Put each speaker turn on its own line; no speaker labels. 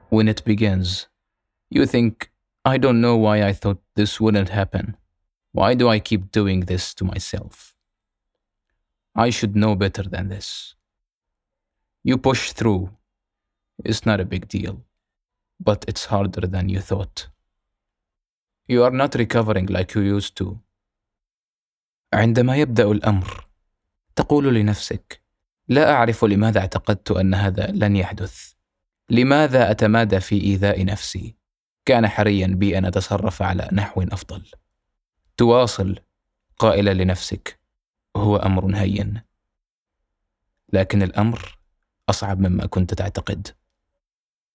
When it begins, you think, I don't know why I thought this wouldn't happen. Why do I keep doing this to myself? I should know better than this. You push through. It's not a big deal, but it's harder than you thought. You are not recovering like you used to. عندما يبدأ الأمر، تقول لنفسك: لا أعرف لماذا اعتقدت أن هذا لن يحدث. لماذا أتمادى في إيذاء نفسي؟ كان حريا بي أن أتصرف على نحو أفضل. تواصل قائلا لنفسك: هو أمر هين، لكن الأمر أصعب مما كنت تعتقد.